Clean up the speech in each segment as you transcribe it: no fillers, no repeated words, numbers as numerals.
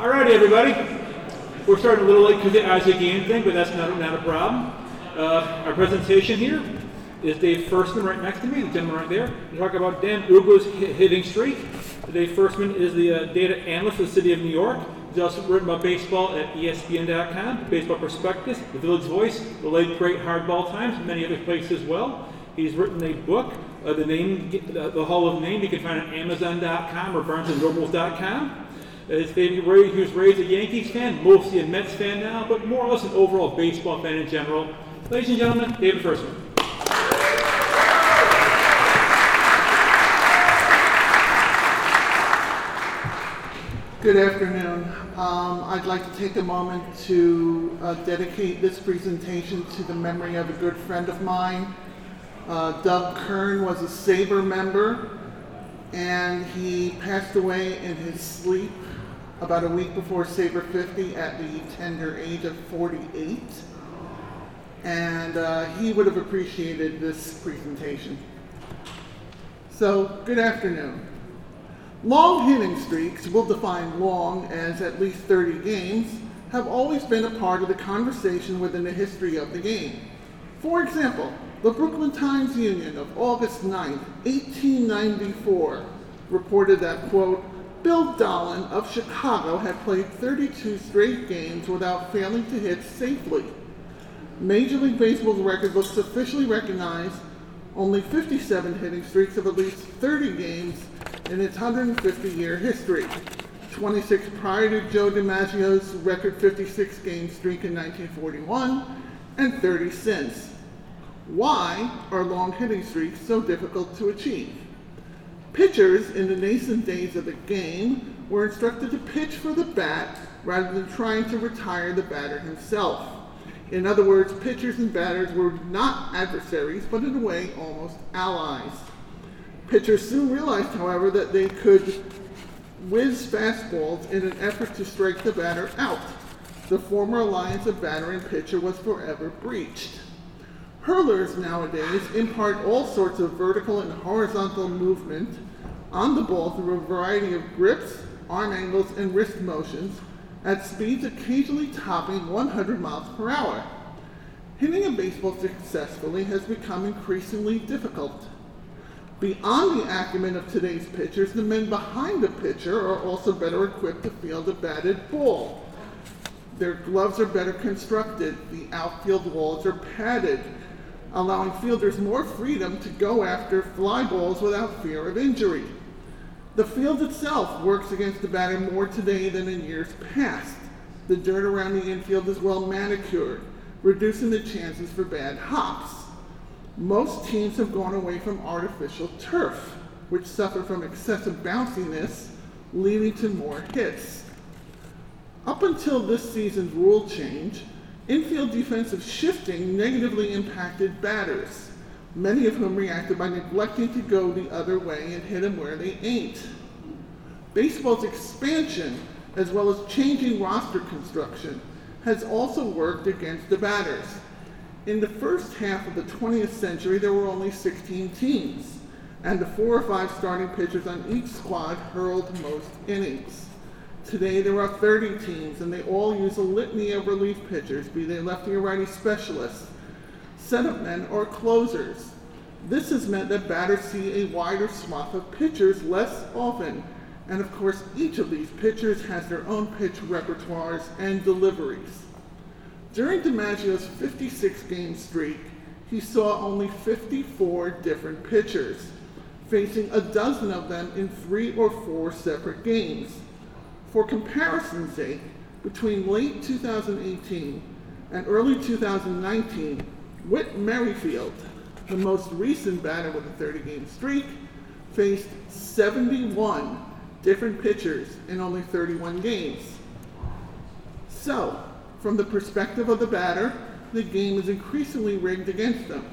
Alrighty, everybody. We're starting a little late because of the Isaac game thing, but that's not a problem. Our presentation here is Dave Firstman right next to me, the gentleman right there. We'll talk about Dan Uggla's hitting streak. Dave Firstman is the data analyst for the city of New York. He's also written about baseball at ESPN.com, Baseball Prospectus, The Village Voice, The Late Great Hardball Times, and many other places as well. He's written a book, The Hall of Name. You can find it on Amazon.com or BarnesandNobles.com. His favorite, he was raised a Yankees fan, mostly a Mets fan now, but more or less an overall baseball fan in general. Ladies and gentlemen, David Firstman. Good afternoon. I'd like to take a moment to dedicate this presentation to the memory of a good friend of mine. Doug Kern was a SABR member, and he passed away in his sleep about a week before SABR 50 at the tender age of 48. And he would have appreciated this presentation. So, good afternoon. Long hitting streaks, we'll define long as at least 30 games, have always been a part of the conversation within the history of the game. For example, the Brooklyn Times Union of August 9, 1894, reported that, quote, Bill Dolan of Chicago had played 32 straight games without failing to hit safely. Major League Baseball's record books officially recognize only 57 hitting streaks of at least 30 games in its 150-year history, 26 prior to Joe DiMaggio's record 56-game streak in 1941, and 30 since. Why are long hitting streaks so difficult to achieve? Pitchers in the nascent days of the game were instructed to pitch for the bat rather than trying to retire the batter himself. In other words, pitchers and batters were not adversaries, but in a way, almost allies. Pitchers soon realized, however, that they could whiz fastballs in an effort to strike the batter out. The former alliance of batter and pitcher was forever breached. Hurlers nowadays impart all sorts of vertical and horizontal movement on the ball through a variety of grips, arm angles, and wrist motions at speeds occasionally topping 100 miles per hour. Hitting a baseball successfully has become increasingly difficult. Beyond the acumen of today's pitchers, the men behind the pitcher are also better equipped to field a batted ball. Their gloves are better constructed. The outfield walls are padded, allowing fielders more freedom to go after fly balls without fear of injury. The field itself works against the batter more today than in years past. The dirt around the infield is well manicured, reducing the chances for bad hops. Most teams have gone away from artificial turf, which suffer from excessive bounciness, leading to more hits. Up until this season's rule change, infield defensive shifting negatively impacted batters, many of whom reacted by neglecting to go the other way and hit them where they ain't. Baseball's expansion, as well as changing roster construction, has also worked against the batters. In the first half of the 20th century, there were only 16 teams, and the 4 or 5 starting pitchers on each squad hurled most innings. Today, there are 30 teams, and they all use a litany of relief pitchers, be they lefty or righty specialists, setup men, or closers. This has meant that batters see a wider swath of pitchers less often, and of course, each of these pitchers has their own pitch repertoires and deliveries. During DiMaggio's 56-game streak, he saw only 54 different pitchers, facing a dozen of them in 3 or 4 separate games. For comparison's sake, between late 2018 and early 2019, Whit Merrifield, the most recent batter with a 30-game streak, faced 71 different pitchers in only 31 games. So, from the perspective of the batter, the game is increasingly rigged against them.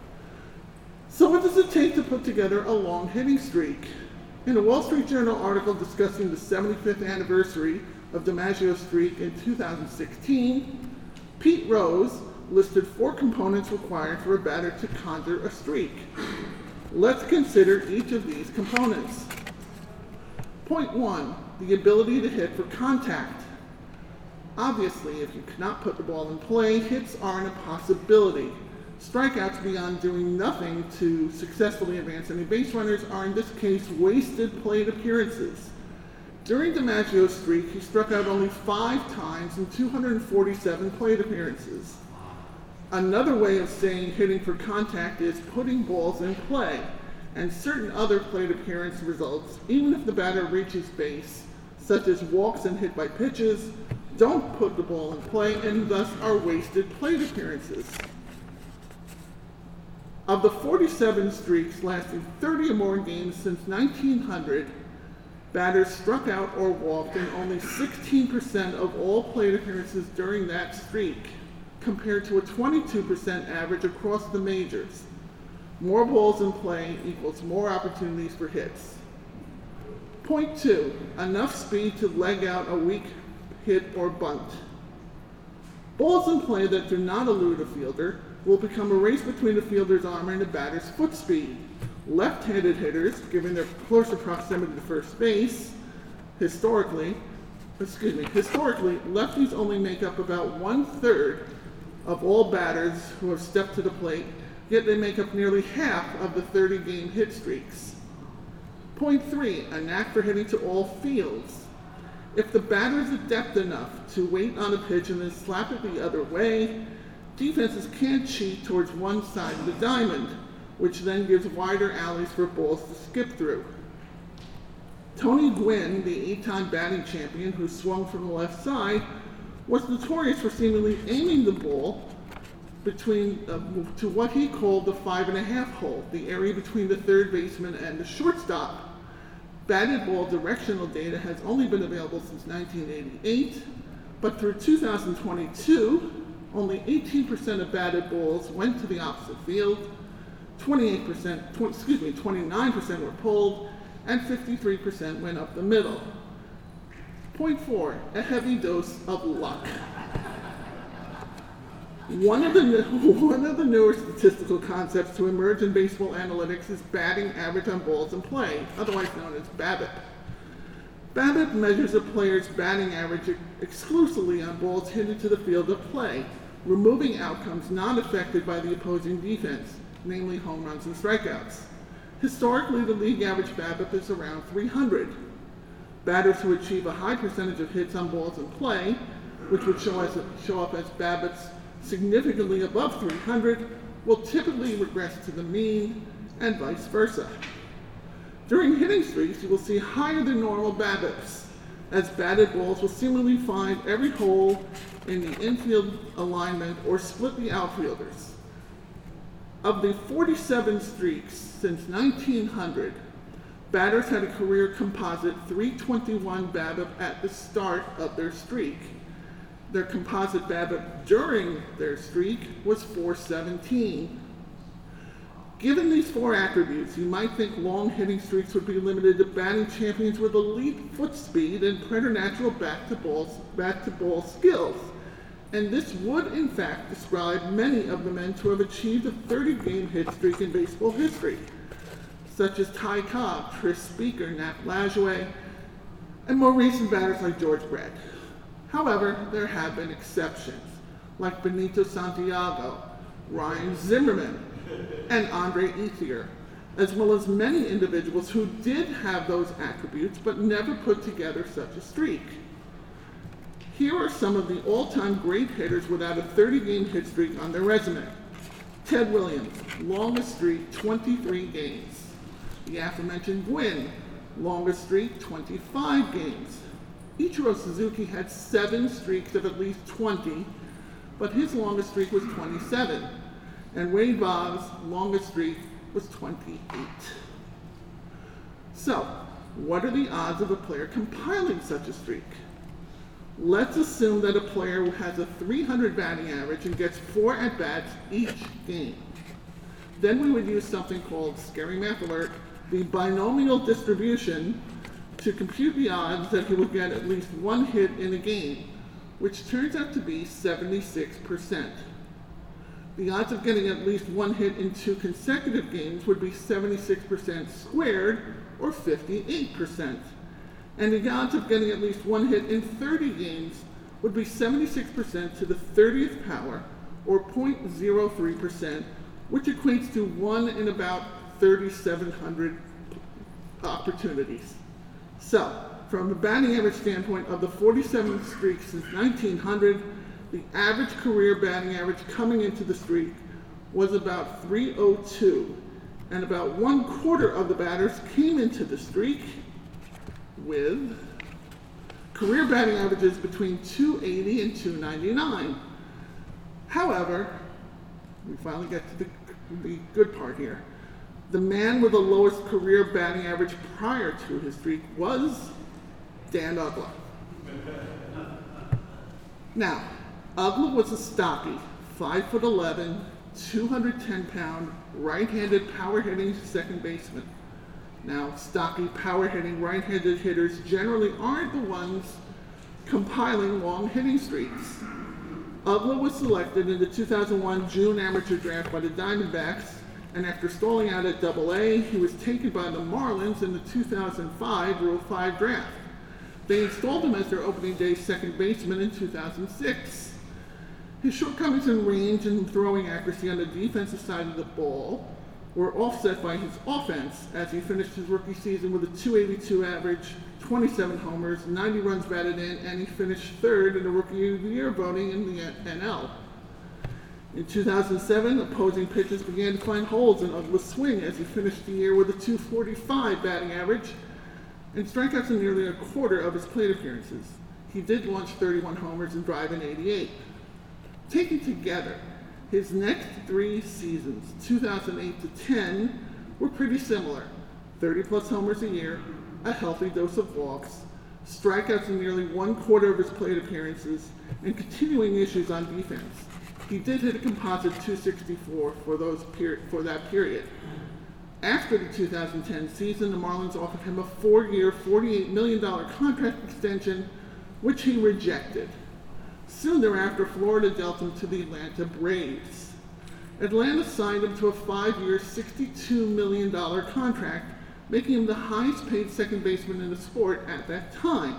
So what does it take to put together a long hitting streak? In a Wall Street Journal article discussing the 75th anniversary of DiMaggio's streak in 2016, Pete Rose listed 4 components required for a batter to conjure a streak. Let's consider each of these components. Point 1, the ability to hit for contact. Obviously, if you cannot put the ball in play, hits aren't a possibility. Strikeouts beyond doing nothing to successfully advance any base runners are in this case wasted plate appearances. During DiMaggio's streak, he struck out only 5 times in 247 plate appearances. Another way of saying hitting for contact is putting balls in play, and certain other plate appearance results, even if the batter reaches base, such as walks and hit by pitches, don't put the ball in play and thus are wasted plate appearances. Of the 47 streaks lasting 30 or more games since 1900, batters struck out or walked in only 16% of all plate appearances during that streak, compared to a 22% average across the majors. More balls in play equals more opportunities for hits. Point 2, enough speed to leg out a weak hit or bunt. Balls in play that do not elude a fielder will become a race between the fielder's arm and the batter's foot speed. Left-handed hitters, given their closer proximity to first base, historically, lefties only make up about 1/3 of all batters who have stepped to the plate, yet they make up nearly half of the 30-game hit streaks. Point 3, a knack for hitting to all fields. If the batter is adept enough to wait on a pitch and then slap it the other way, defenses can't cheat towards one side of the diamond, which then gives wider alleys for balls to skip through. Tony Gwynn, the 8-time batting champion who swung from the left side, was notorious for seemingly aiming the ball to what he called the 5.5 hole, the area between the third baseman and the shortstop. Batted ball directional data has only been available since 1988, but through 2022, only 18% of batted balls went to the opposite field, 29% were pulled, and 53% went up the middle. Point 4, a heavy dose of luck. One of the newer statistical concepts to emerge in baseball analytics is batting average on balls in play, otherwise known as BABIP. BABIP measures a player's batting average exclusively on balls hit into the field of play, removing outcomes not affected by the opposing defense, namely home runs and strikeouts. Historically, the league average BABIP is around 300. Batters who achieve a high percentage of hits on balls in play, which would show up as BABIPs significantly above 300, will typically regress to the mean, and vice versa. During hitting streaks, you will see higher than normal BABIPs, as batted balls will seemingly find every hole in the infield alignment or split the outfielders. Of the 47 streaks since 1900, batters had a career composite 321 BABIP at the start of their streak. Their composite BABIP during their streak was 417. Given these 4 attributes, you might think long hitting streaks would be limited to batting champions with elite foot speed and preternatural bat-to-ball skills. And this would, in fact, describe many of the men to have achieved a 30-game hit streak in baseball history, such as Ty Cobb, Tris Speaker, Nat Lajoie, and more recent batters like George Brett. However, there have been exceptions, like Benito Santiago, Ryan Zimmerman, and Andre Ethier, as well as many individuals who did have those attributes but never put together such a streak. Here are some of the all-time great hitters without a 30-game hit streak on their resume. Ted Williams, longest streak, 23 games. The aforementioned Gwynn, longest streak, 25 games. Ichiro Suzuki had 7 streaks of at least 20, but his longest streak was 27. And Wade Boggs' longest streak was 28. So, what are the odds of a player compiling such a streak? Let's assume that a player has a 300 batting average and gets 4 at-bats each game. Then we would use something called, scary math alert, the binomial distribution to compute the odds that he will get at least 1 hit in a game, which turns out to be 76%. The odds of getting at least 1 hit in 2 consecutive games would be 76% squared, or 58%. and the odds of getting at least one hit in 30 games would be 76% to the 30th power, or 0.03%, which equates to 1 in about 3,700 opportunities. So, from the batting average standpoint, of the 47 streaks since 1900, the average career batting average coming into the streak was about 302, and about 1/4 of the batters came into the streak with career batting averages between 280 and 299. However, we finally get to the good part here. The man with the lowest career batting average prior to his streak was Dan Uggla. Now, Uggla was a stocky, 5'11", 210-pound, right-handed power-hitting second baseman. Now, stocky, power-hitting right-handed hitters generally aren't the ones compiling long hitting streaks. Uggla was selected in the 2001 June amateur draft by the Diamondbacks, and after stalling out at Double-A, he was taken by the Marlins in the 2005 Rule 5 draft. They installed him as their opening day second baseman in 2006. His shortcomings in range and throwing accuracy on the defensive side of the ball were offset by his offense, as he finished his rookie season with a .282 average, 27 homers, 90 runs batted in, and he finished third in the Rookie of the Year voting in the NL. In 2007, opposing pitchers began to find holes in Uggla's swing as he finished the year with a .245 batting average and strikeouts in nearly 1/4 of his plate appearances. He did launch 31 homers and drive in 88. Taken together, his next 3 seasons, 2008 to 10, were pretty similar. 30-plus homers a year, a healthy dose of walks, strikeouts in nearly 1/4 of his plate appearances, and continuing issues on defense. He did hit a composite .264 for that period. After the 2010 season, the Marlins offered him a 4-year, $48 million contract extension, which he rejected. Soon thereafter, Florida dealt him to the Atlanta Braves. Atlanta signed him to a 5-year, $62 million contract, making him the highest paid second baseman in the sport at that time.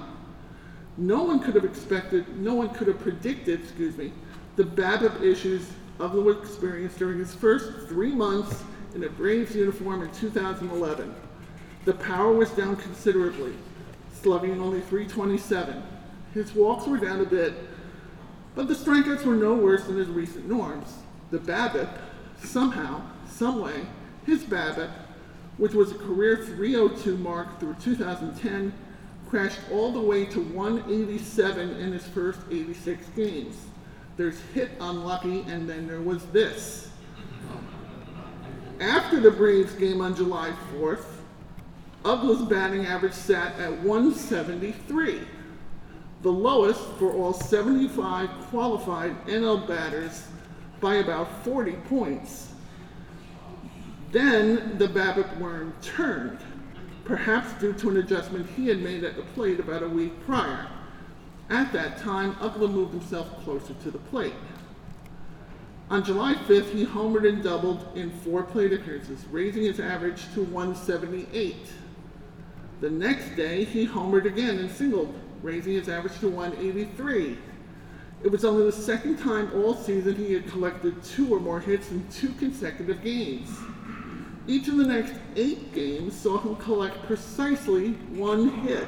No one could have predicted, the BABIP issues Uggla experienced during his first 3 months in a Braves uniform in 2011. The power was down considerably, slugging only .327. His walks were down a bit, but the strikeouts were no worse than his recent norms. The BABIP, somehow, someway, his BABIP, which was a career .302 mark through 2010, crashed all the way to 187 in his first 86 games. There's hit unlucky, and then there was this. After the Braves game on July 4th, Uggla's batting average sat at 173, the lowest for all 75 qualified NL batters by about 40 points. Then the BABIP worm turned, perhaps due to an adjustment he had made at the plate about a week prior. At that time, Uggla moved himself closer to the plate. On July 5th, he homered and doubled in 4 plate appearances, raising his average to 178. The next day, he homered again and singled, raising his average to 183. It was only the second time all season he had collected 2 or more hits in 2 consecutive games. Each of the next 8 games saw him collect precisely 1 hit.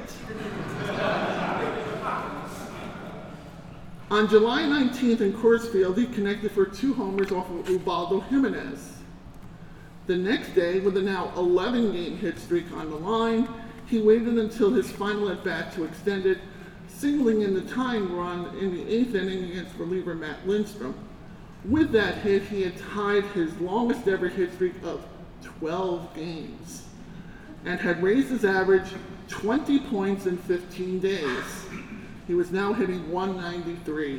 On July 19th in Coors Field, he connected for 2 homers off of Ubaldo Jimenez. The next day, with a now 11-game hit streak on the line, he waited until his final at-bat to extend it, singling in the tying run in the 8th inning against reliever Matt Lindstrom. With that hit, he had tied his longest ever hit streak of 12 games and had raised his average 20 points in 15 days. He was now hitting 193.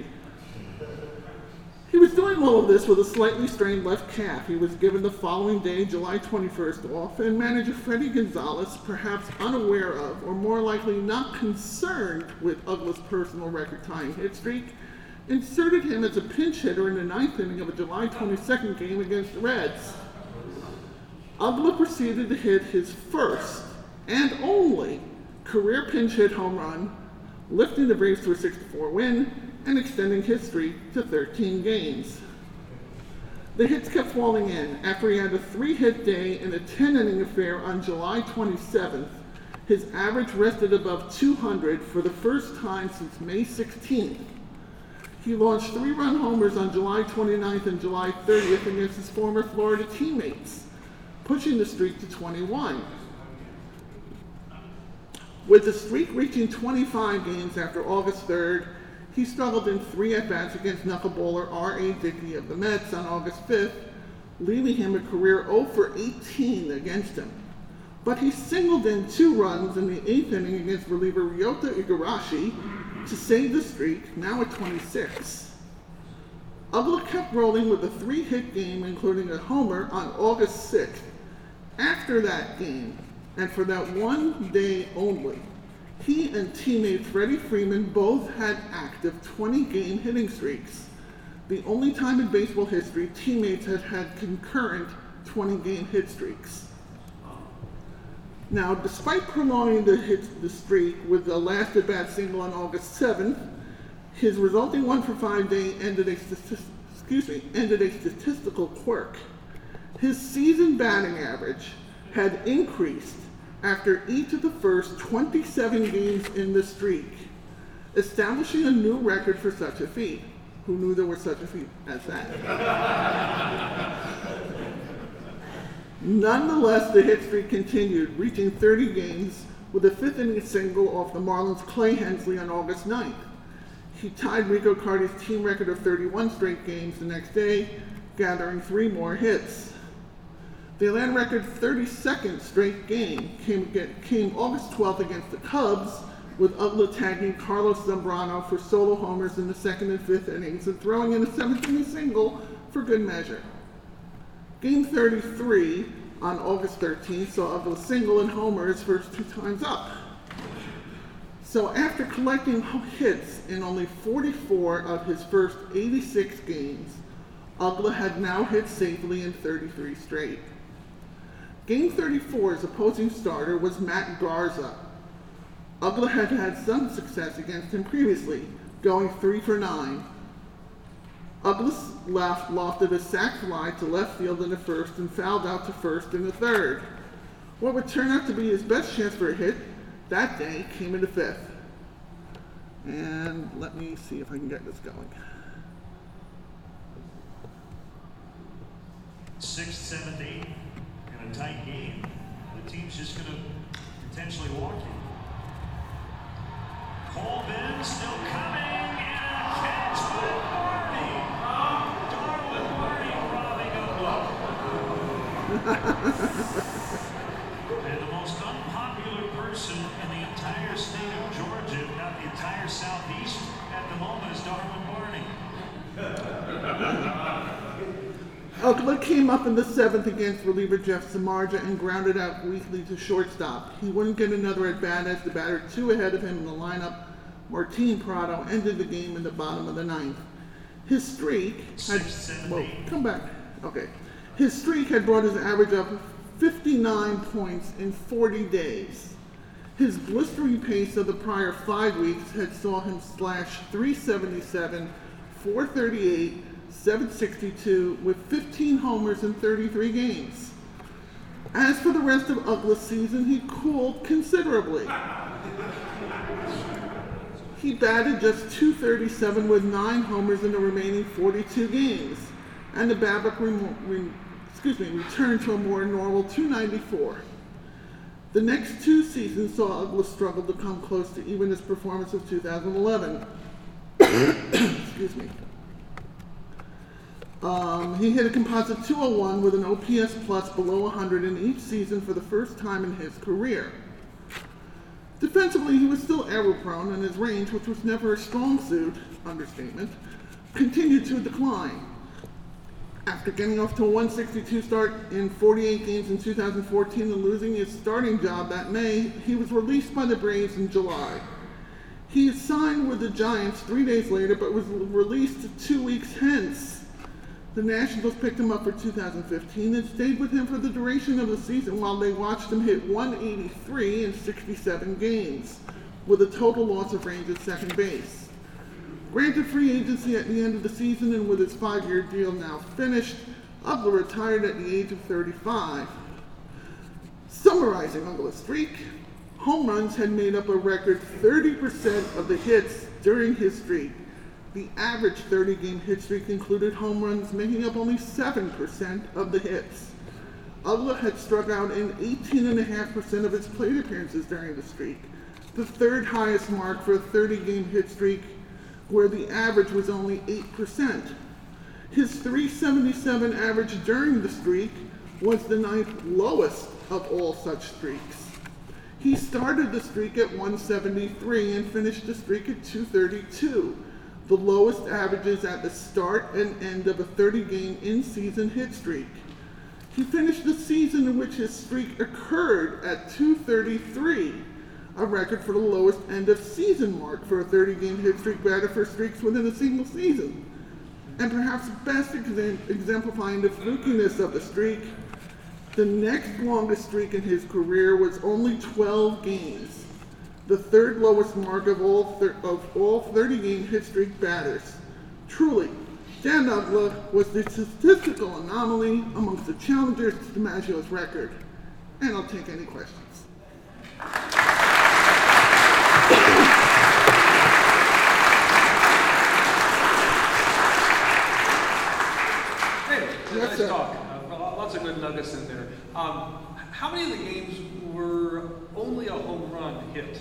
He was doing all of this with a slightly strained left calf. He was given the following day, July 21st, off, and manager Freddie Gonzalez, perhaps unaware of, or more likely not concerned with Uggla's personal record-tying hit streak, inserted him as a pinch hitter in the 9th inning of a July 22nd game against the Reds. Uggla proceeded to hit his first and only career pinch hit home run, lifting the Braves to a 6-4 win, and extending his streak to 13 games. The hits kept falling in. After he had a 3-hit day in a 10-inning affair on July 27th, his average rested above 200 for the first time since May 16th. He launched 3-run homers on July 29th and July 30th against his former Florida teammates, pushing the streak to 21. With the streak reaching 25 games after August 3rd, he struggled in 3 at-bats against knuckleballer R.A. Dickey of the Mets on August 5th, leaving him a career 0 for 18 against him. But he singled in 2 runs in the 8th inning against reliever Ryota Igarashi to save the streak, now at 26. Uggla kept rolling with a 3-hit game, including a homer on August 6th. After that game, and for that one day only, he and teammate Freddie Freeman both had active 20-game hitting streaks. The only time in baseball history teammates had had concurrent 20-game hit streaks. Now, despite prolonging the streak with the last at-bat single on August 7th, his resulting 1-for-5 day ended a statistical quirk. His season batting average had increased after each of the first 27 games in the streak, establishing a new record for such a feat. Who knew there was such a feat as that? Nonetheless, the hit streak continued, reaching 30 games with a 5th-inning single off the Marlins' Clay Hensley on August 9th. He tied Rico Cardi's team record of 31 straight games the next day, gathering 3 more hits. The Atlanta record 32nd straight game came August 12th against the Cubs, with Uggla tagging Carlos Zambrano for solo homers in the 2nd and 5th innings and throwing in a 7th-inning single for good measure. Game 33 on August 13th saw Uggla single and homer his first 2 times up. So after collecting hits in only 44 of his first 86 games, Uggla had now hit safely in 33 straight. Game 34's opposing starter was Matt Garza. Uggla had had some success against him previously, going 3 for 9. Uggla lofted a sac fly to left field in the first and fouled out to first in the third. What would turn out to be his best chance for a hit that day came in the 5th. And let me see if I can get this going. 6th, 7th, 8th, in a tight game. The team's just going to potentially walk you. Colvin still coming, and a catch by Marty. Darwin Marty robbing Uggla. And the most unpopular person in the entire state of Georgia, if not the entire Southeast at the moment, is Darwin Marty. Uggla came up in the 7th against reliever Jeff Samardzija and grounded out weakly to shortstop. He wouldn't get another at-bat as the batter 2 ahead of him in the lineup, Martin Prado, ended the game in the bottom of the 9th. His streak had... His streak had brought his average up 59 points in 40 days. His blistering pace of the prior 5 weeks had saw him slash .377, .438, .762 with 15 homers in 33 games. As for the rest of Uggla's season, he cooled considerably. He batted just .237 with 9 homers in the remaining 42 games, and the BABIP returned to a more normal .294. The next 2 seasons saw Uggla struggle to come close to even his performance of 2011. Excuse me. He hit a composite .201 with an OPS plus below 100 in each season for the first time in his career. Defensively, he was still error-prone, and his range, which was never a strong suit, understatement, continued to decline. After getting off to a 162 start in 48 games in 2014 and losing his starting job that May, he was released by the Braves in July. He signed with the Giants 3 days later, but was released 2 weeks hence. The Nationals picked him up for 2015 and stayed with him for the duration of the season while they watched him hit 183 in 67 games, with a total loss of range at second base. Granted free agency at the end of the season and with his 5-year deal now finished, Uggla retired at the age of 35. Summarizing Uggla's streak, home runs had made up a record 30% of the hits during his streak. The average 30-game hit streak included home runs making up only 7% of the hits. Uggla had struck out in 18.5% of his plate appearances during the streak, the third highest mark for a 30-game hit streak, where the average was only 8%. His .377 average during the streak was the 9th lowest of all such streaks. He started the streak at 173 and finished the streak at 232, the lowest averages at the start and end of a 30-game in-season hit streak. He finished the season in which his streak occurred at 233, a record for the lowest end-of-season mark for a 30-game hit streak batter for streaks within a single season. And perhaps best exemplifying the flukiness of the streak, the next longest streak in his career was only 12 games, the third lowest mark of all 30-game hit streak batters. Truly, Dan Uggla was the statistical anomaly amongst the challengers to DiMaggio's record. And I'll take any questions. Nice talk. Lots of good nuggets in there. How many of the games were only a home run hit?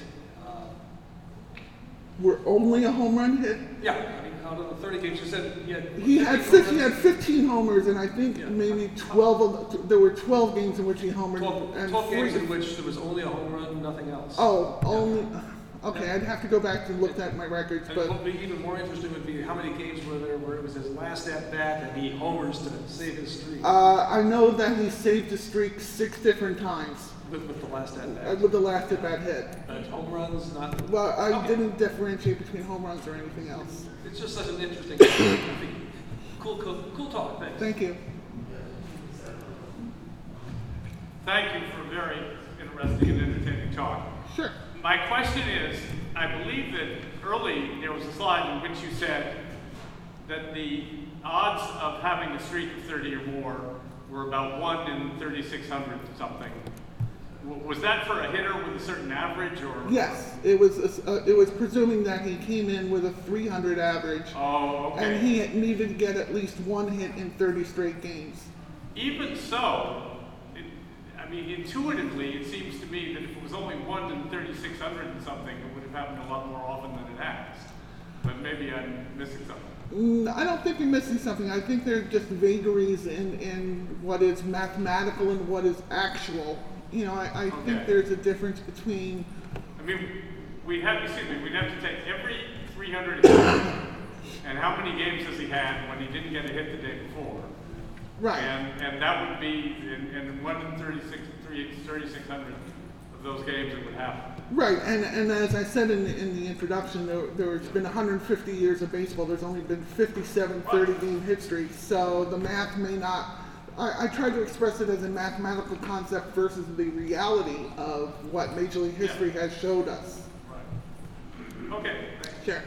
Were only a home run hit? Yeah, I mean, out of the 30 games, you said he had 15 homers, and I think maybe 12 there were 12 games in which he homered. 12 games in which there was only a home run, nothing else. Oh, only. Okay, I'd have to go back to look at my records, and but what would be even more interesting would be how many games were there where it was his last at bat and he homers to save his streak. I know that he saved the streak 6 different times. With the last at bat. With the last at bat hit. Home runs, not. Well, I didn't differentiate between home runs or anything else. It's just such an interesting, cool talk. Thanks. Thank you. Thank you for a very interesting and entertaining talk. Sure. My question is, I believe that early there was a slide in which you said that the odds of having a streak of 30 or more were about 1 in 3,600 something. Was that for a hitter with a certain average, or? Yes, it was presuming that he came in with a 300 average. Oh, okay. And he needed to get at least 1 hit in 30 straight games. Even so, I mean, intuitively, it seems to me that if it was only 1 in 3,600 and something, it would have happened a lot more often than it has. But maybe I'm missing something. I don't think you're missing something. I think there are just vagaries in what is mathematical and what is actual. You know, I think there's a difference between. I mean, we'd have to take every 300 and how many games has he had when he didn't get a hit the day before. Right. And that would be in 1 in 3,600 of those games it would happen. Right, and as I said in the introduction, there's been 150 years of baseball. There's only been 57 30-game hit streaks, so the math may not. I try to express it as a mathematical concept versus the reality of what Major League history has showed us. Right. Okay. Thanks. Sure.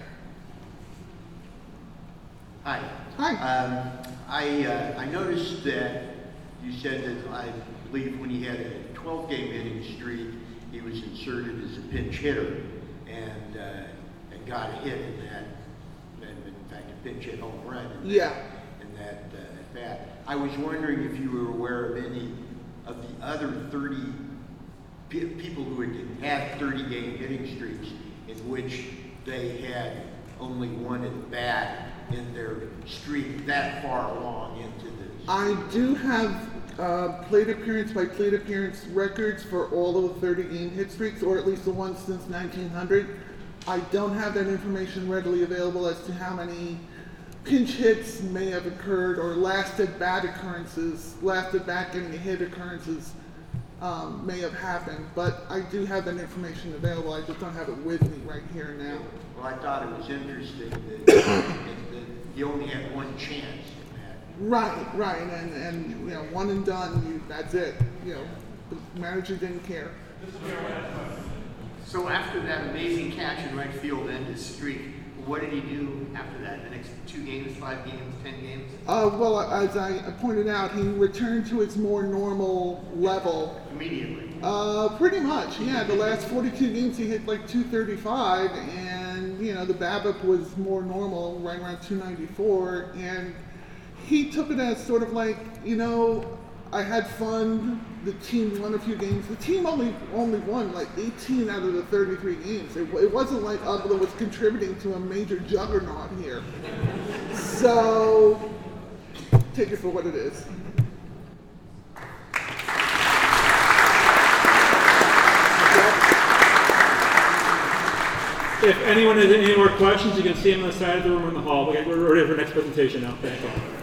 Hi. Hi. I noticed that you said that I believe when he had a 12-game hitting streak, he was inserted as a pinch hitter and got a hit in that, and in fact a pinch hit home run in that at bat. I was wondering if you were aware of any of the other 30 people who had 30-game hitting streaks in which they had only 1 at bat in their streak that far along into this. I do have plate appearance by plate appearance records for all of the 30-game hit streaks, or at least the ones since 1900. I don't have that information readily available as to how many pinch hits may have occurred or last at bat getting a hit occurrences may have happened, but I do have that information available. I just don't have it with me right here now. Well, I thought it was interesting that he only had 1 chance in that. Right, and you know, one and done. That's it. You know, the manager didn't care. So after that amazing catch in right field and his streak, what did he do after that? The next 2 games, 5 games, 10 games? Well, as I pointed out, he returned to his more normal level. Immediately. Pretty much, yeah. The last 42 games he hit like 235, and you know the BABIP was more normal, right around 294, and he took it as sort of like, you know, I had fun. The team won a few games. The team only won like 18 out of the 33 games. It wasn't like Uggla was contributing to a major juggernaut here. So take it for what it is. If anyone has any more questions, you can see them on the side of the room or in the hall. We're ready for the next presentation now. Thank you.